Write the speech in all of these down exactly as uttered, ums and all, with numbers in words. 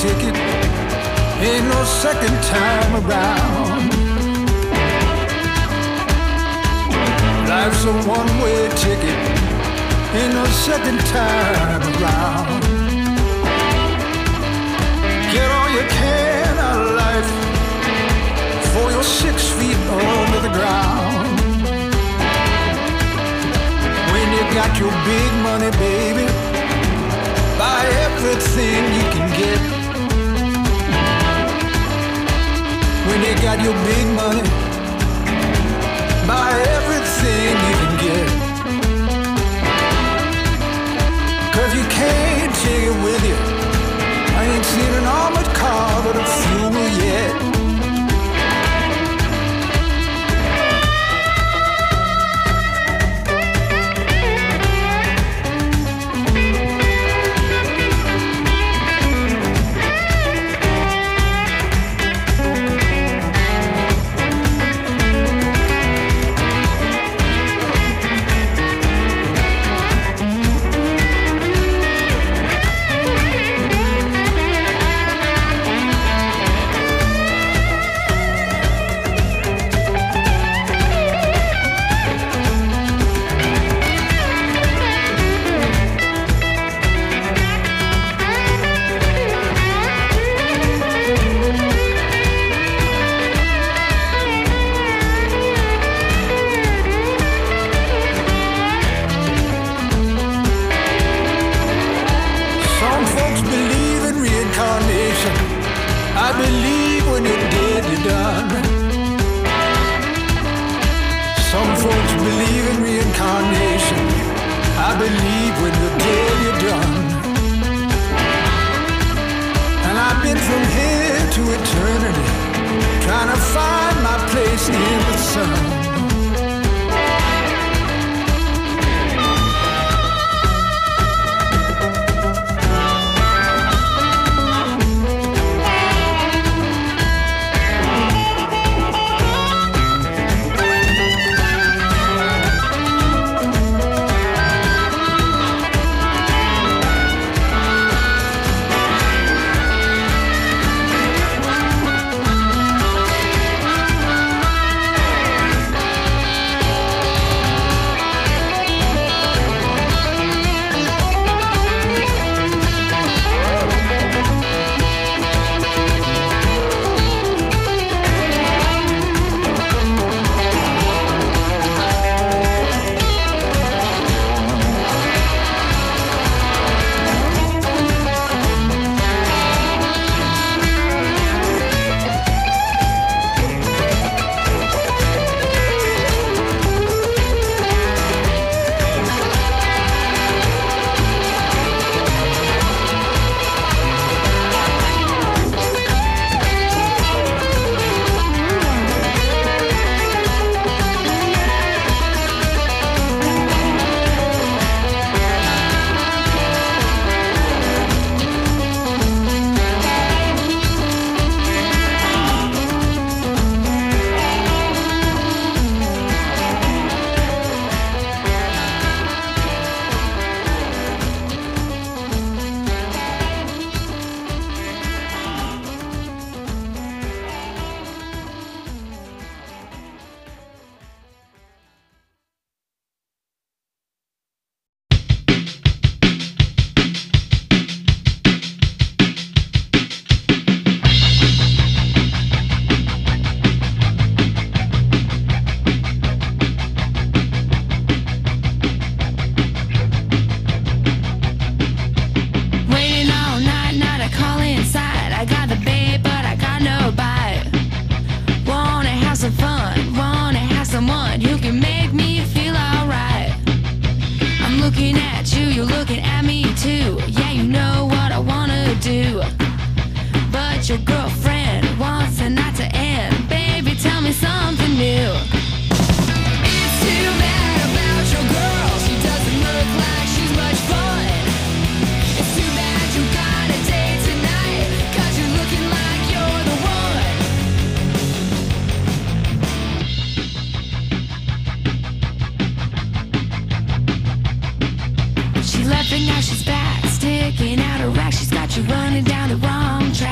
ticket, ain't no second time around. Life's a one-way ticket, ain't no second time around. Get all you can out of life before you're six feet under the ground. When you got your big money, baby, buy everything you can get. When you got your big money, buy everything you can get. Cause you can't take it with you. I ain't seen an armored car with a fuel yet. She left and now she's back, sticking out her rack. She's got you running down the wrong track.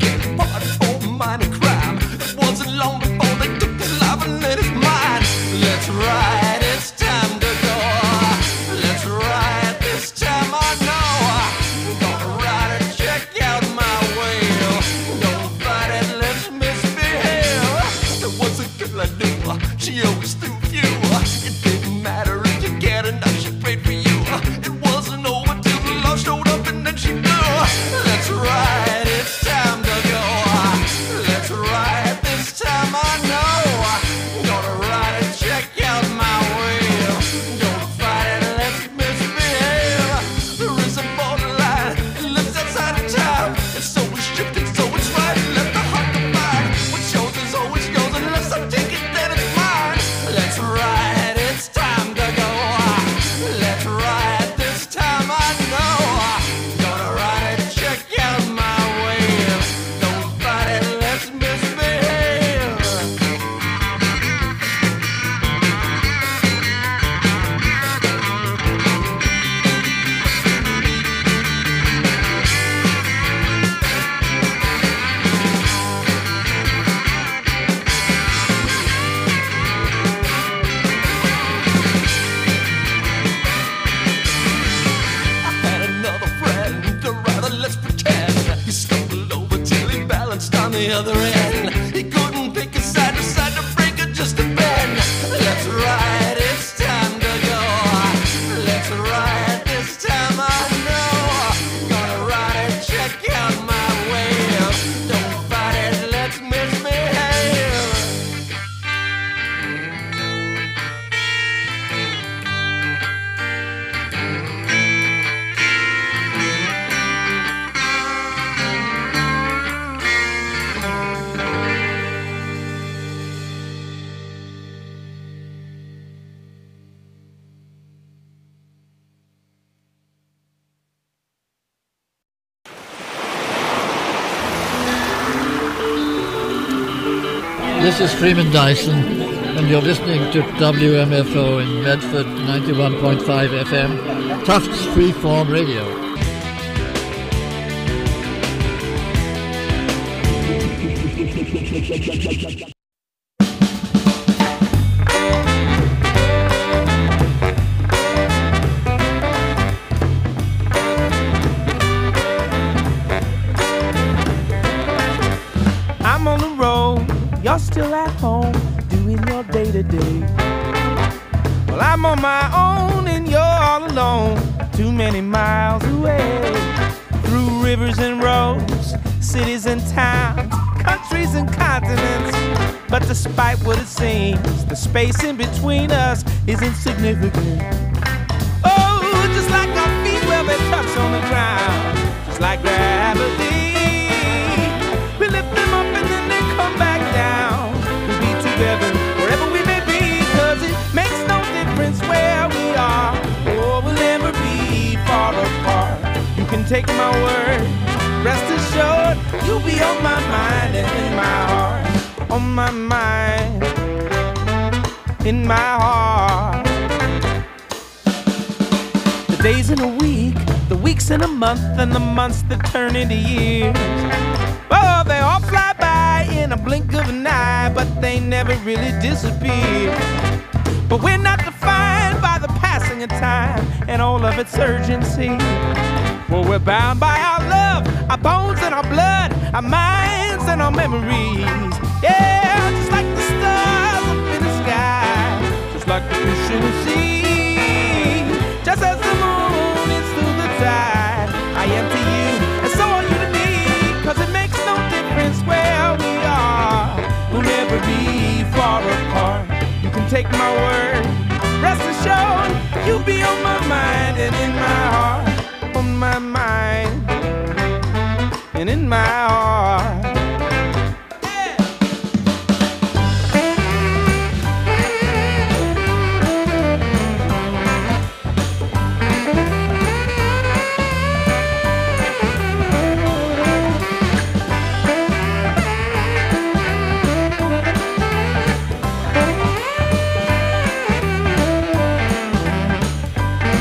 take part for minor crime. It wasn't long before they took his life and let his mind. Let's ride, it's time to go. Let's ride, this time I know. Gonna ride and check out my wheel. Don't fight it, let's misbehave. There was a girl I knew, she always threw you. It didn't matter if you cared enough, she prayed for you. It wasn't over till the law showed up and then she knew. Let's ride, it's time to go. Let's ride, this time I know. Gonna ride and check out my wheel. Don't fight it, let's misbehave. There is a borderline, it lives outside of time. It's so restricted, so it's right. Let the heart divide. What's yours is always yours unless I take it, then it's mine. Let's ride, it's time to go. Let's ride, this time I know. Gonna ride and check out my wheel. Don't fight it, let's misbehave. I had another friend, or rather let's pretend. He stumbled over till he balanced on the other end. He couldn't pick a side, decided to break it just a bend. Let's ride, it's time to go. Let's ride, this time I know. Gonna ride and check out my wheel. Don't fight it, let's misbehave. This is Freeman Dyson, and you're listening to W M F O in Medford, ninety-one point five F M, Tufts Freeform Radio. I'm on the road, you're still at home, doing your day-to-day. Well, I'm on my own and you're all alone, too many miles away. Through rivers and roads, cities and towns, countries and continents. But despite what it seems, the space in between us is insignificant. Oh, just like our feet, well, they touch on the ground, just like gravity. We lift them up and then they come back down. We'll be together wherever we may be, cause it makes no difference where we are, or we'll never be far apart. You can take my word, rest assured, you'll be on my mind and in my heart. On my mind, in my heart. The days in a week, the weeks in a month, and the months that turn into years. Oh, they all fly by in a blink of an eye, but they never really disappear. But we're not defined by the passing of time and all of its urgency. Well, we're bound by our love, our bones and our blood, our minds and our memories. Yeah, just like the stars up in the sky, just like the fish in the sea. Just as the moon is through the tide, I am to you, and so are you to me. Cause it makes no difference where we are, we'll never be far apart. You can take my word, rest assured, you'll be on my mind and in my heart. On my mind and in my heart.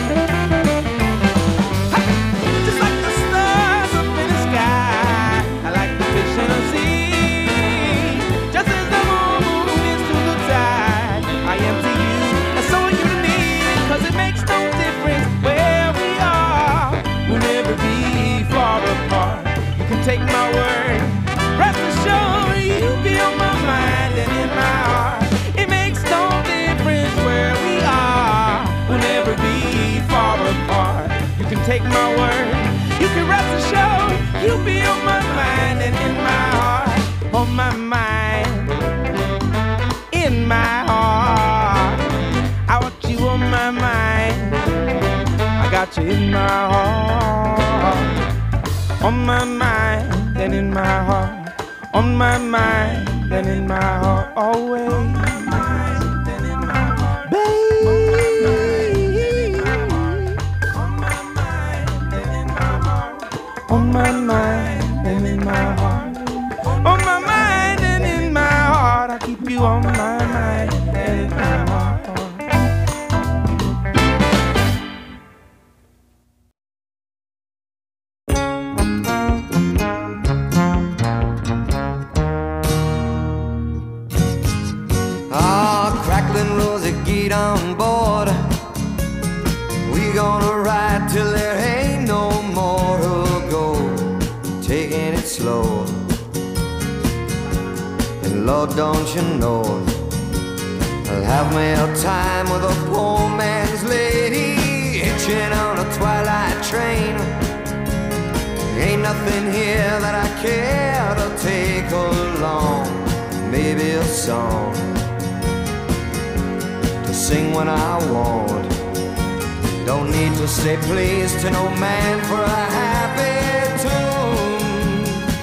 Just like the stars up in the sky, word. Rest assured, you be on my mind and in my heart. It makes no difference where we are. We'll never be far apart. You can take my word. You can rest assured, you be on my mind and in my heart. On my mind, in my heart. I want you on my mind. I got you in my heart. On my mind and in my heart. On my mind and in my heart. Always. On my mind and in my heart. On my mind and in my heart. I keep you on my mind and in my heart. Ah, crackling Rosie, get on board. We gonna ride till there ain't no more to go. Taking it slow. And Lord, don't you know, I'll have me a time with a poor man's lady, hitching on a twilight train. Ain't nothing here that I care to take along. Maybe a song to sing when I want. Don't need to say please to no man for a happy tune.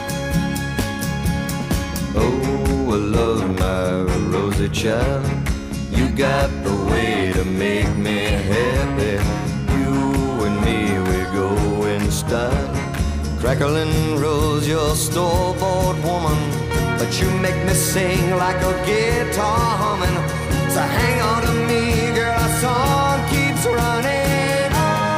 Oh, I love my Rosie child. You got the way to make me happy. You and me, we go in style. Crackling Rose, you're a store-bought woman, but you make me sing like a guitar humming. So hang on to me, girl, our song keeps running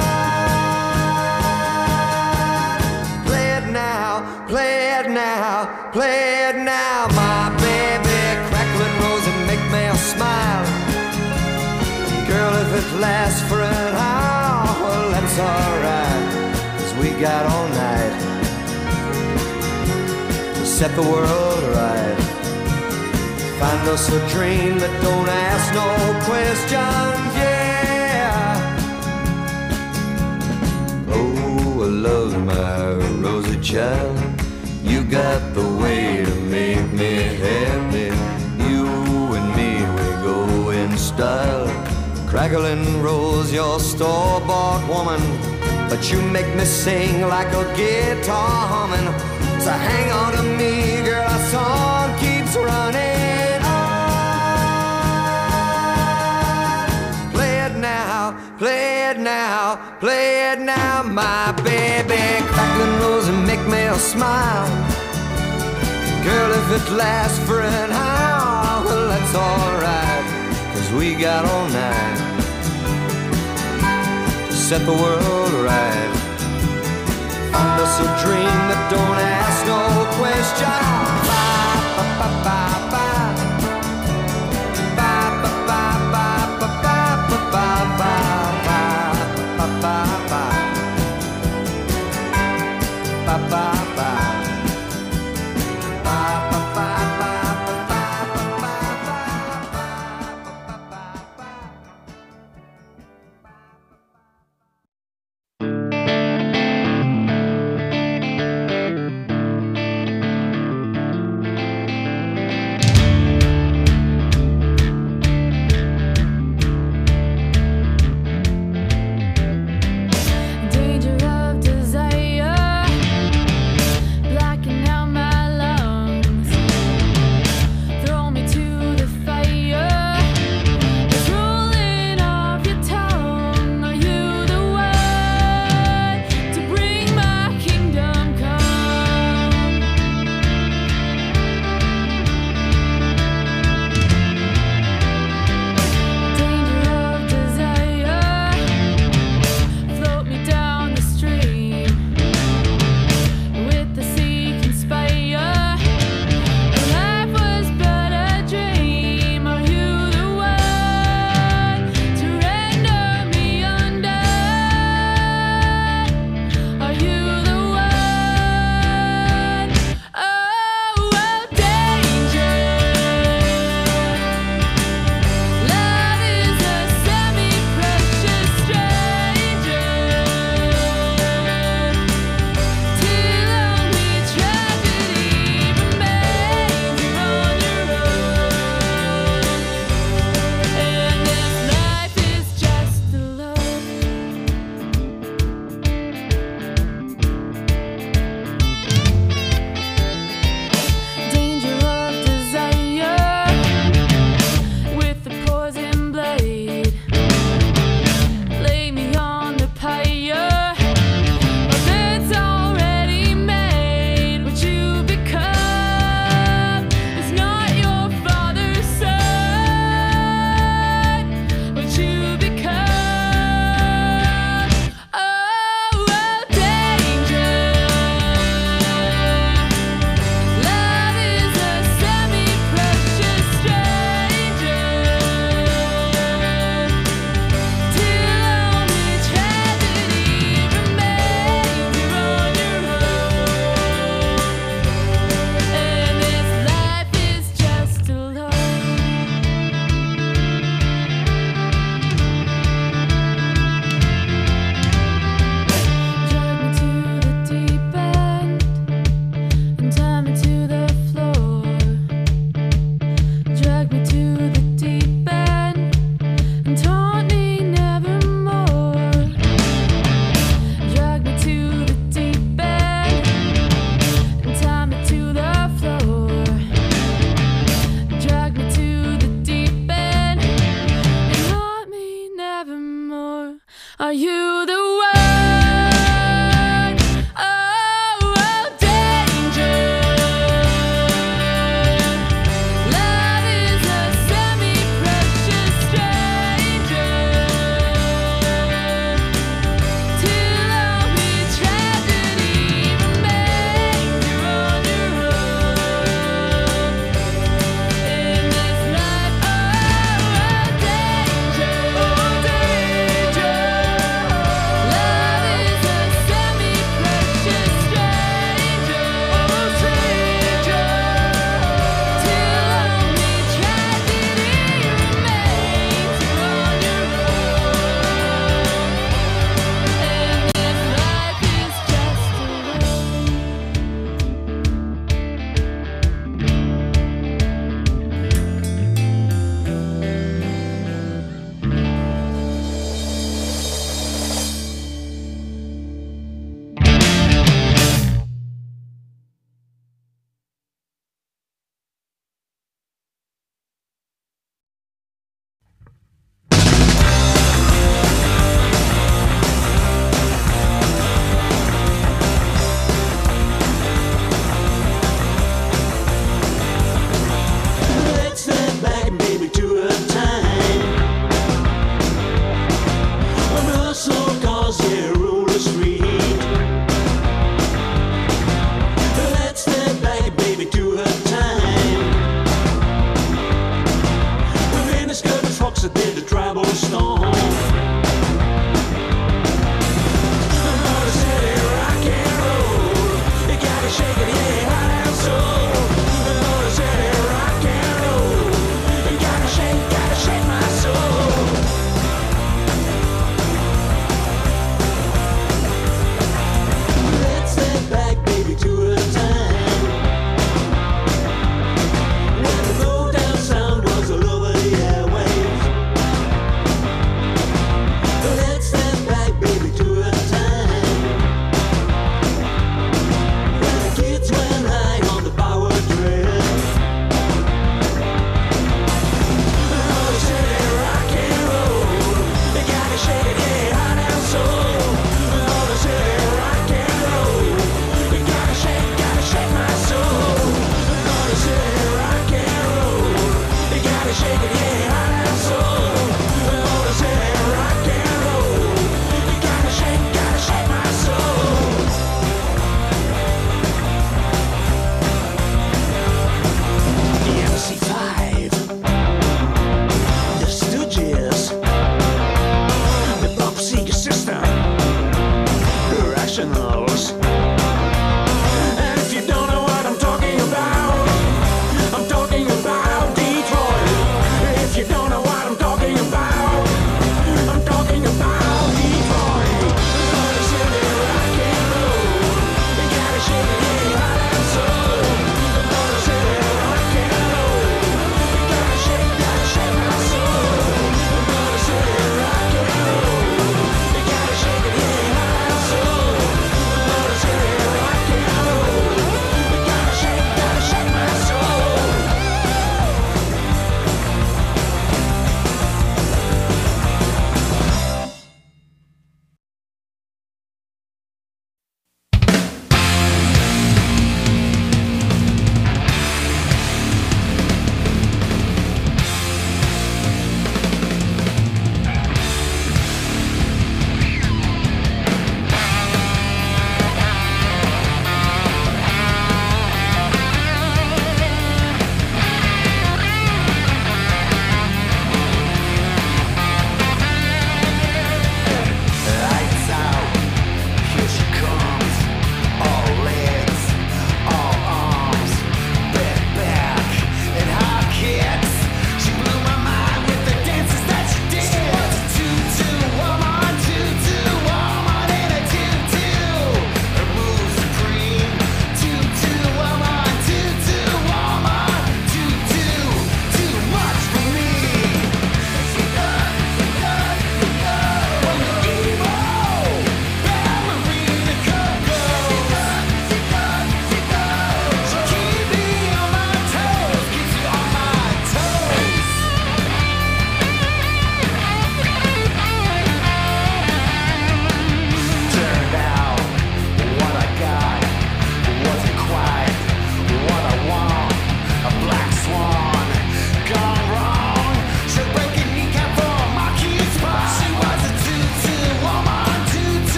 on. Play it now, play it now, play it now, my baby. Crackling Rose and make me smile. Girl, if it lasts for an hour, well, that's alright, 'cause we got all night to set the world right. Find us a dream that don't ask no questions, yeah. Oh, I love my Rosie child. You got the way to make me happy. You and me, we go in style. Crackling Rose, you're a store-bought woman, but you make me sing like a guitar humming. So hang on to me, girl, our song keeps running on. Play it now, play it now, play it now, my baby. Crackling Rose and make me smile. Girl, if it lasts for an hour, well, that's alright, 'cause we got all night to set the world right. Find us a dream that don't ask no question. Bye, bye, bye, bye, bye. Bye, bye, bye, bye, bye, bye, bye, bye, bye, bye, bye, bye. Bye, bye, bye.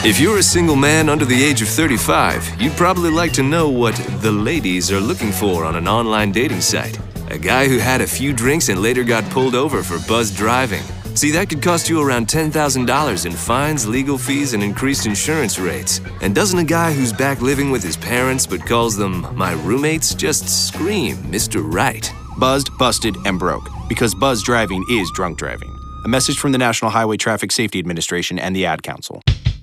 If you're a single man under the age of thirty-five, you'd probably like to know what the ladies are looking for on an online dating site. A guy who had a few drinks and later got pulled over for buzzed driving. See, that could cost you around ten thousand dollars in fines, legal fees, and increased insurance rates. And doesn't a guy who's back living with his parents but calls them my roommates just scream Mister Right? Buzzed, busted, and broke. Because buzzed driving is drunk driving. A message from the National Highway Traffic Safety Administration and the Ad Council.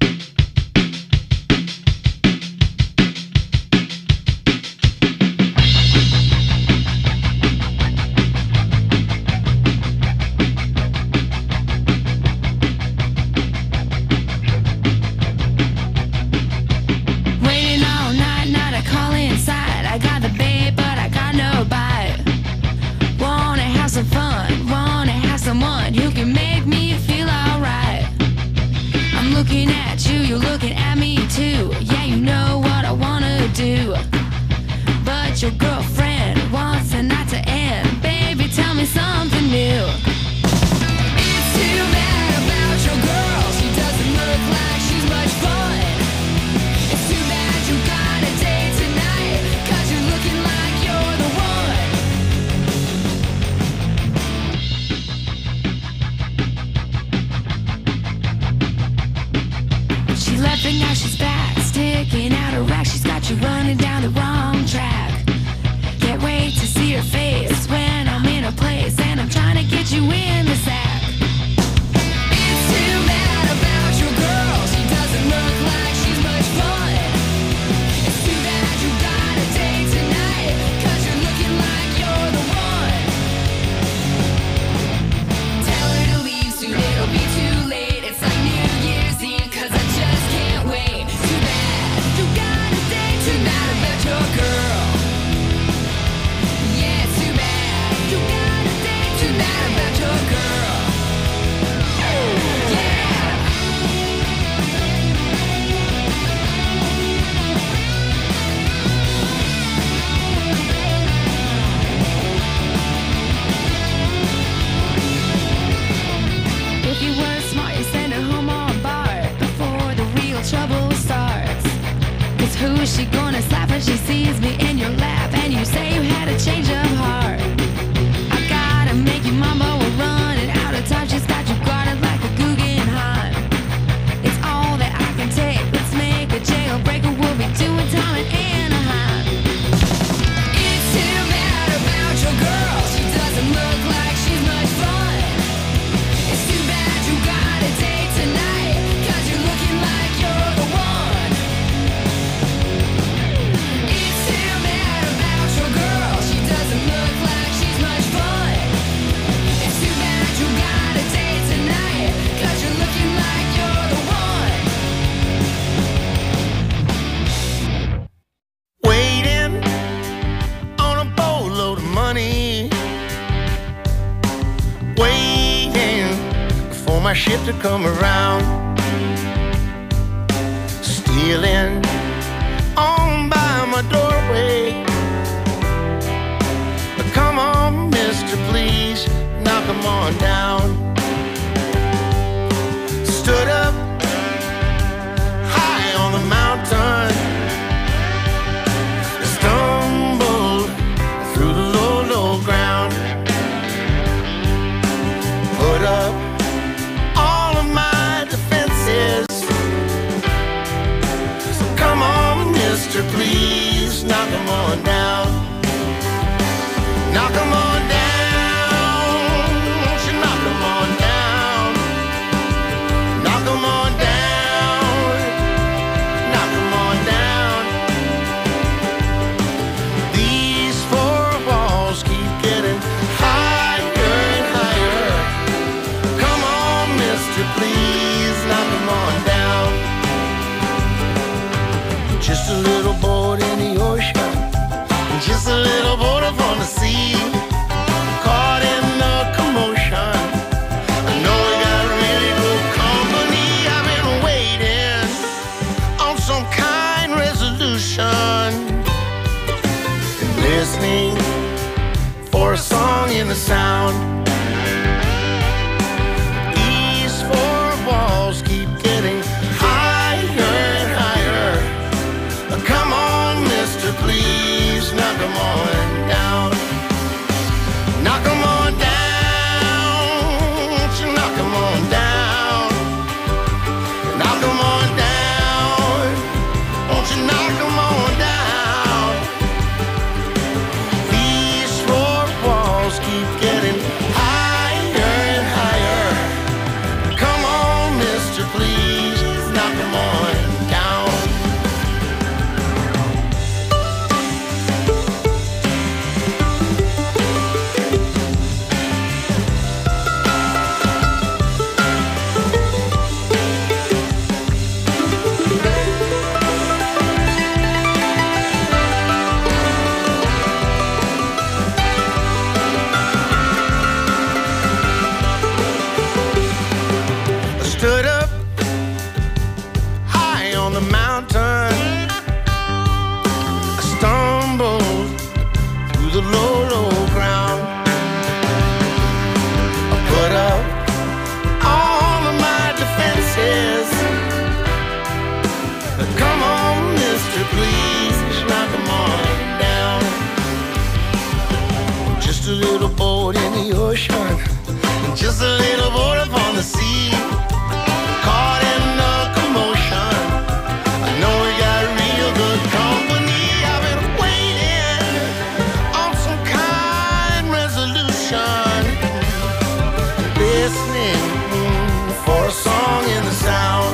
To come around, stealing on by my doorway. Come on, mister, please knock 'em on down. Stood up high on the mountain, stumbled through the low, low ground, put up please knock 'em on down. Knock 'em on down. Won't you knock 'em on down? Knock 'em on down. Knock 'em on down. These four walls keep getting higher and higher. Come on, mister, please knock 'em on down. Just a little boat in the ocean, boat in the ocean, just a little boat upon the sea. Caught in a commotion, I know we got real good company. I've been waiting on some kind resolution, listening for a song in the sound.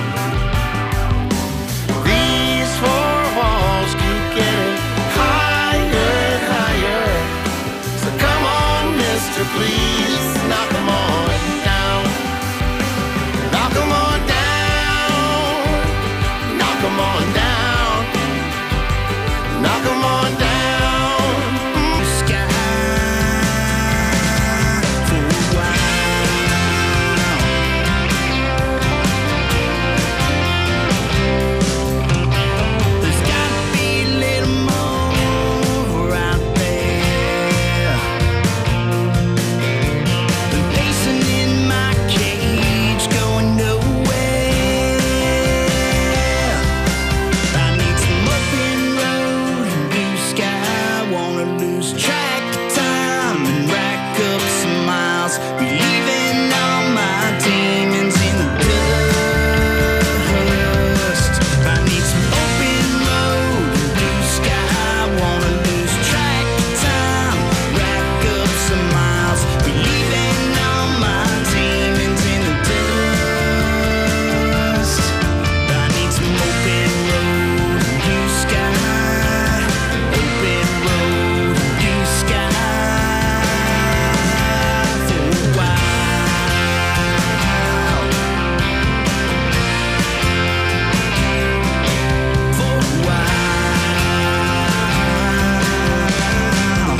These four walls keep getting higher and higher, so come on, mister, please knock 'em on down. Knock 'em on down. Knock 'em on down. Knock 'em on down. Mm, sky for a while. There's gotta be a little more out there than pacing in my cage, going nowhere. I need some open road and blue sky. Wanna lose track of time and rack up some miles, relieving all my demons in the dust. I need some open road and blue sky. Wanna lose track of time, rack up some miles, relieving all my demons in the dust. I need some open road and blue sky. Open road and blue sky for a while. For a while.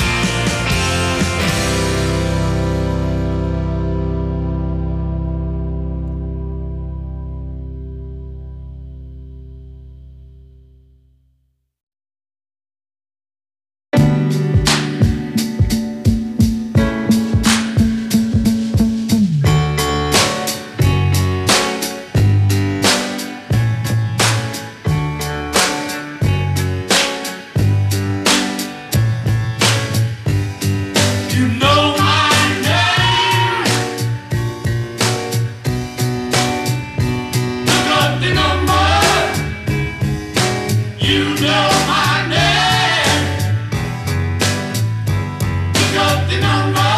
You know my name. Look up the number. You know my name. Look up the number.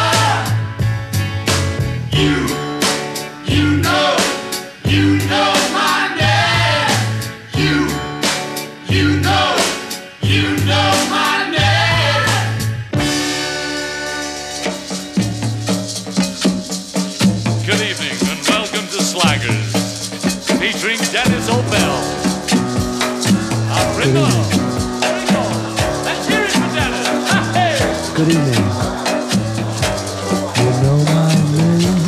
You, you know, you know my name. You, you know, you know my name. Good evening and welcome to Slaggers, featuring Dennis O'Bell. Our Brindle. There we go. Let's hear it for Dennis. Hey! Good evening. You know my name.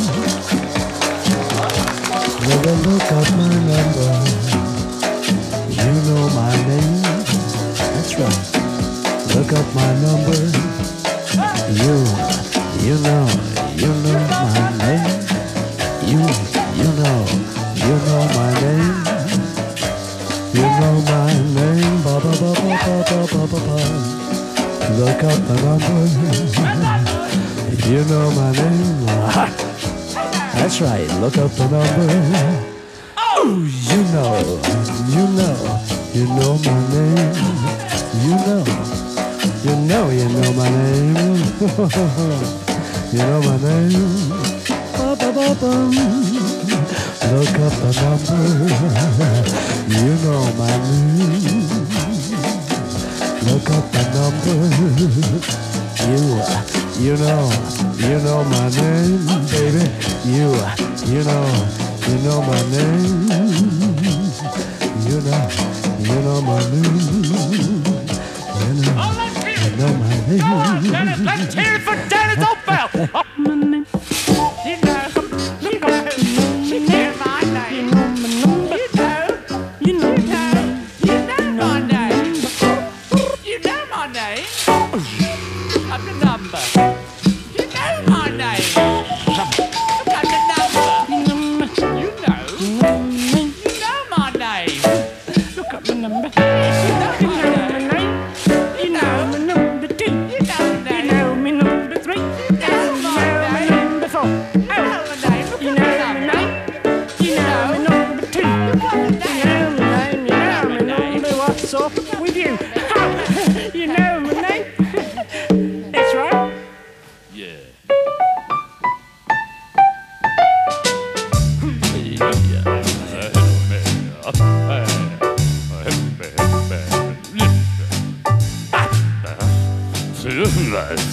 Never look up my number. You know my name. That's right. Look up my number. You, you know, you know my name. You, you know, you know my name. You know my name. Ba ba ba ba ba ba ba ba ba. Look up the number. You know my name. That's right. Look up the number. Oh, you know, you know, you know my name. You know, you know, you know my name. You know my name. Ba ba ba bum. Look up the number. You know my name. Look up the number. You, you know, you know my name, baby. You, you know, you know my name. You know, you know my name. You know, Oh, let's hear you it. know my Go on, Dennis. name. Let's hear it for Dennis O'Bell. Oh, you know, you know, you know my name. You know, you know, you know my name. You know my name. Look up the number. You know my name. Look up the number. You know, you know my name. Look up the number. You know my name. You know, you know my name. You know my name.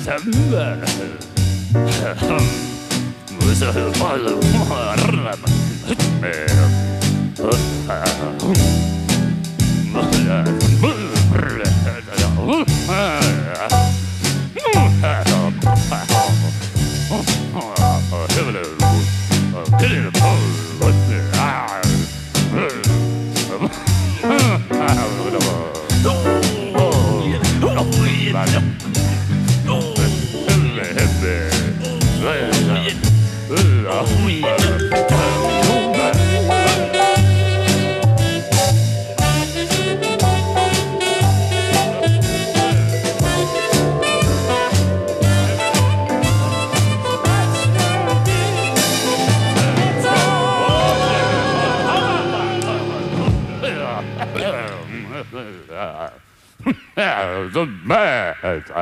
The man.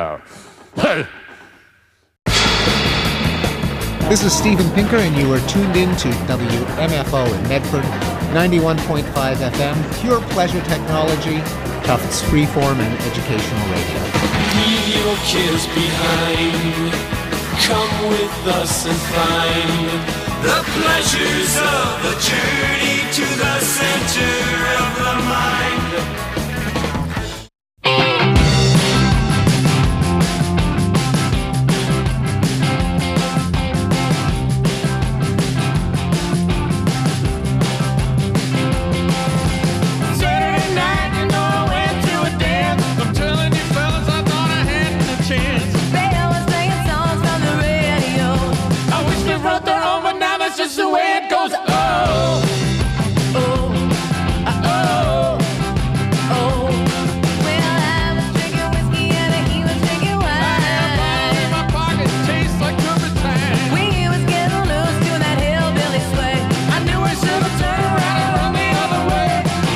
This is Steven Pinker, and you are tuned in to W M F O in Medford, ninety-one point five F M, pure pleasure technology, Tufts freeform and educational radio. Leave your cares behind. Come with us and find the pleasures of the journey to the center of the mind. Just the way it goes. Oh, oh, oh, oh. Well, I was drinking whiskey and he was drinking wine. I had a bottle in my pocket, tastes like turpentine. We was getting loose, doing that hillbilly sway. I knew I should have turned around and run the other way.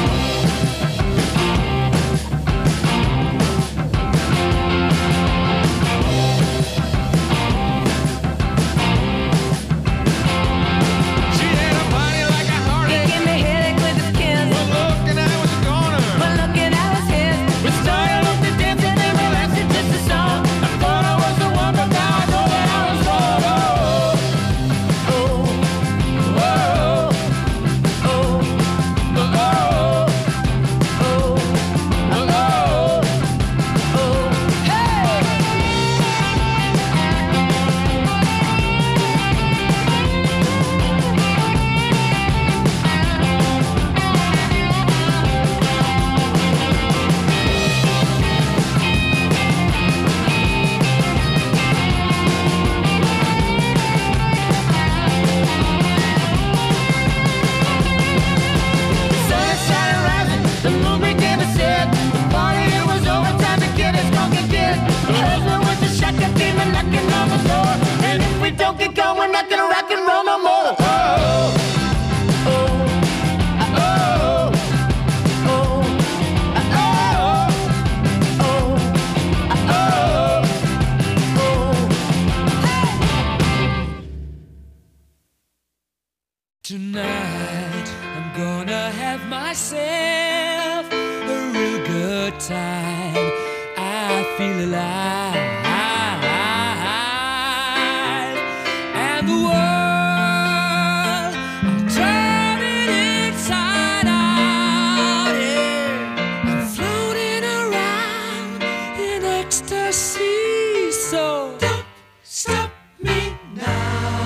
Tonight I'm gonna have myself a real good time. I feel alive, and the world I'm turning inside out. Yeah, I'm floating around in ecstasy. So don't stop me now.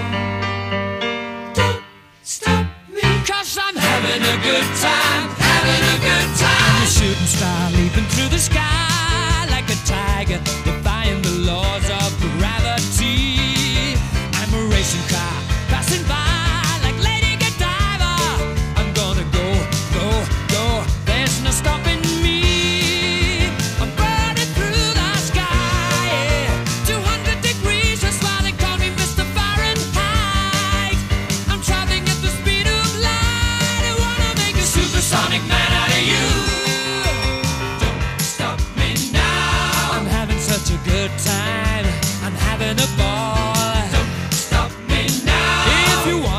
I'm having a good time, having a good time. I'm a shooting star leaping through the sky like a tiger, defying the laws of gravity. I'm a racing car passing by like Lady Godiva. I'm gonna go, go, go. There's no stopping me. I'm burning through the sky, yeah. two hundred degrees, that's why they call me Mister Fahrenheit. I'm traveling at the speed of light. Supersonic man out of you. Don't stop me now. I'm having such a good time. I'm having a ball. Don't stop me now. If you want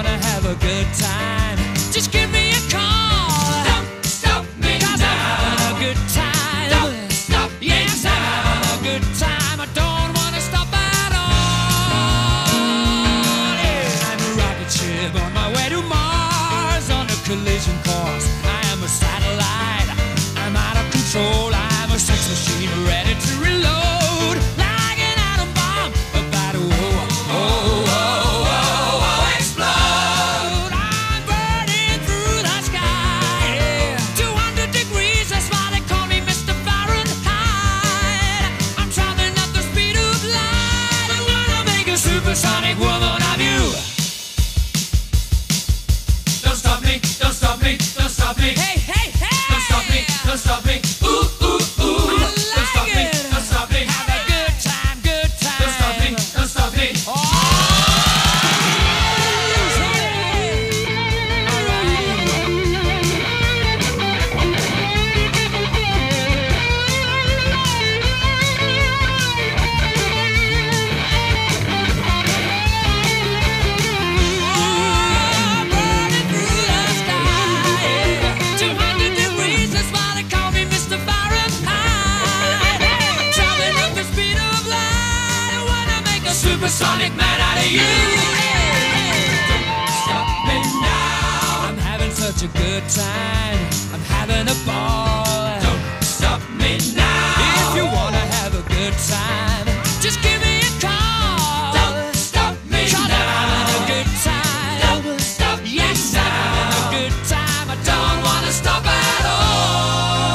time. I'm having a ball. Don't stop me now. If you wanna have a good time, just give me a call. Don't stop me now. I'm having a good time. Don't stop me now. Yes, I'm having a good time. I don't wanna stop at all.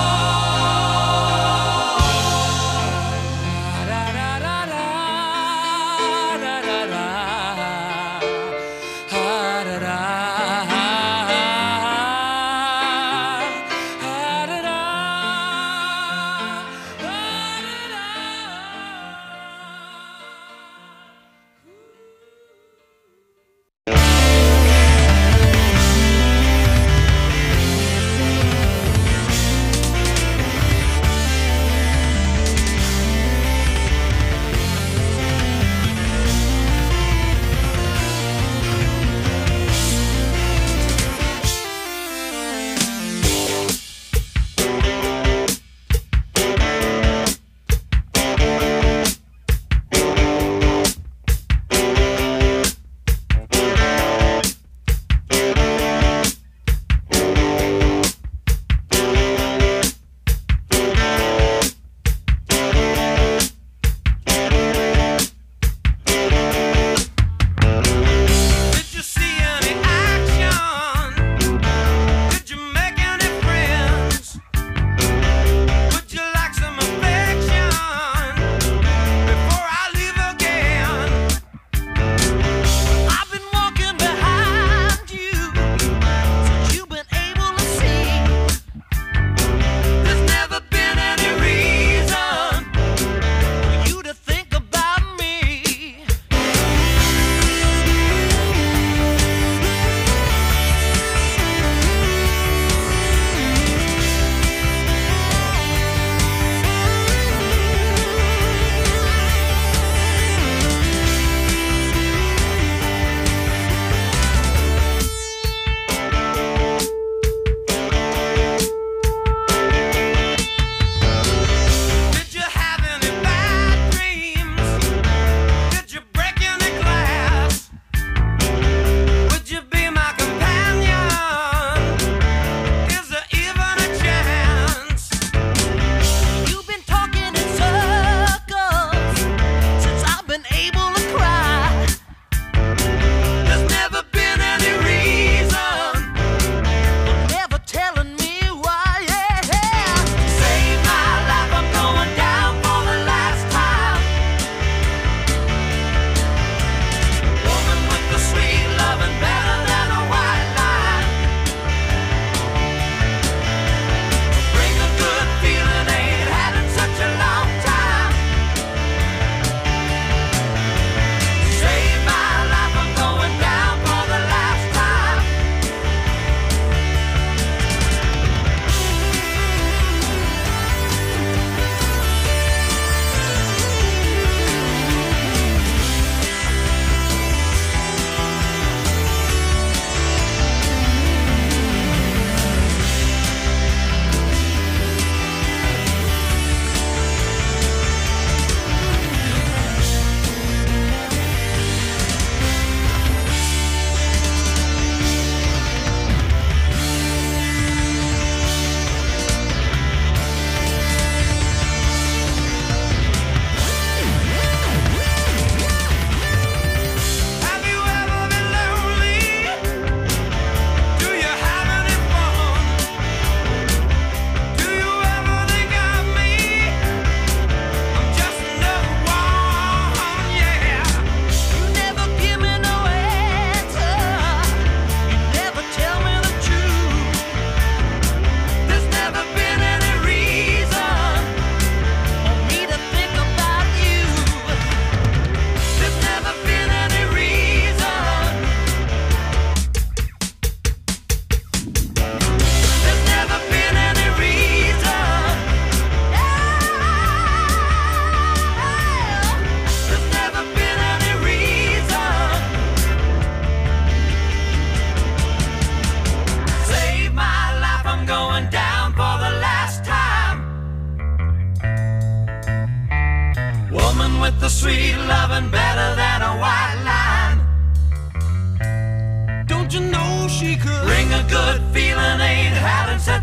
with the sweet loving better than a white line. Don't you know she could bring a good feeling, ain't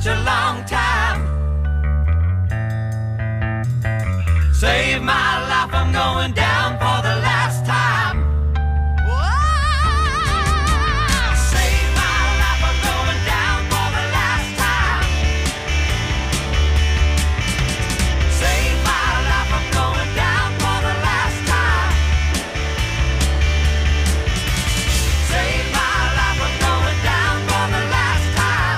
such a long time. Save my life, I'm going down for the last time. Save my life, I'm going down for the last time. Save my life, I'm going down for the last time. Save my life, I'm going down for the last time.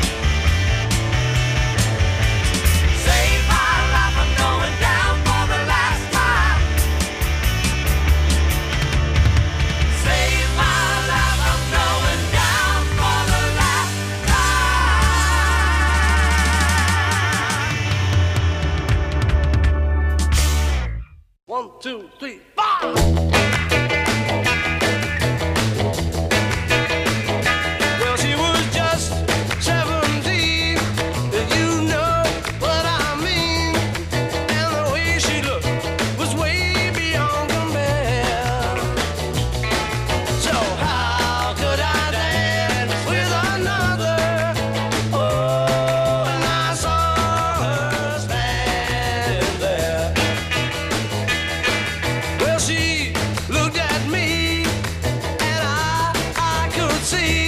Save my life, I'm going down for the last time. Save my life, I'm going down for the last time. One, two, three, four. Well, she was just seventeen, you know what I mean. And the way she looked was way beyond compare. So how could I dance with another? Oh, and I saw her stand there. Well, she looked at me, and I, I could see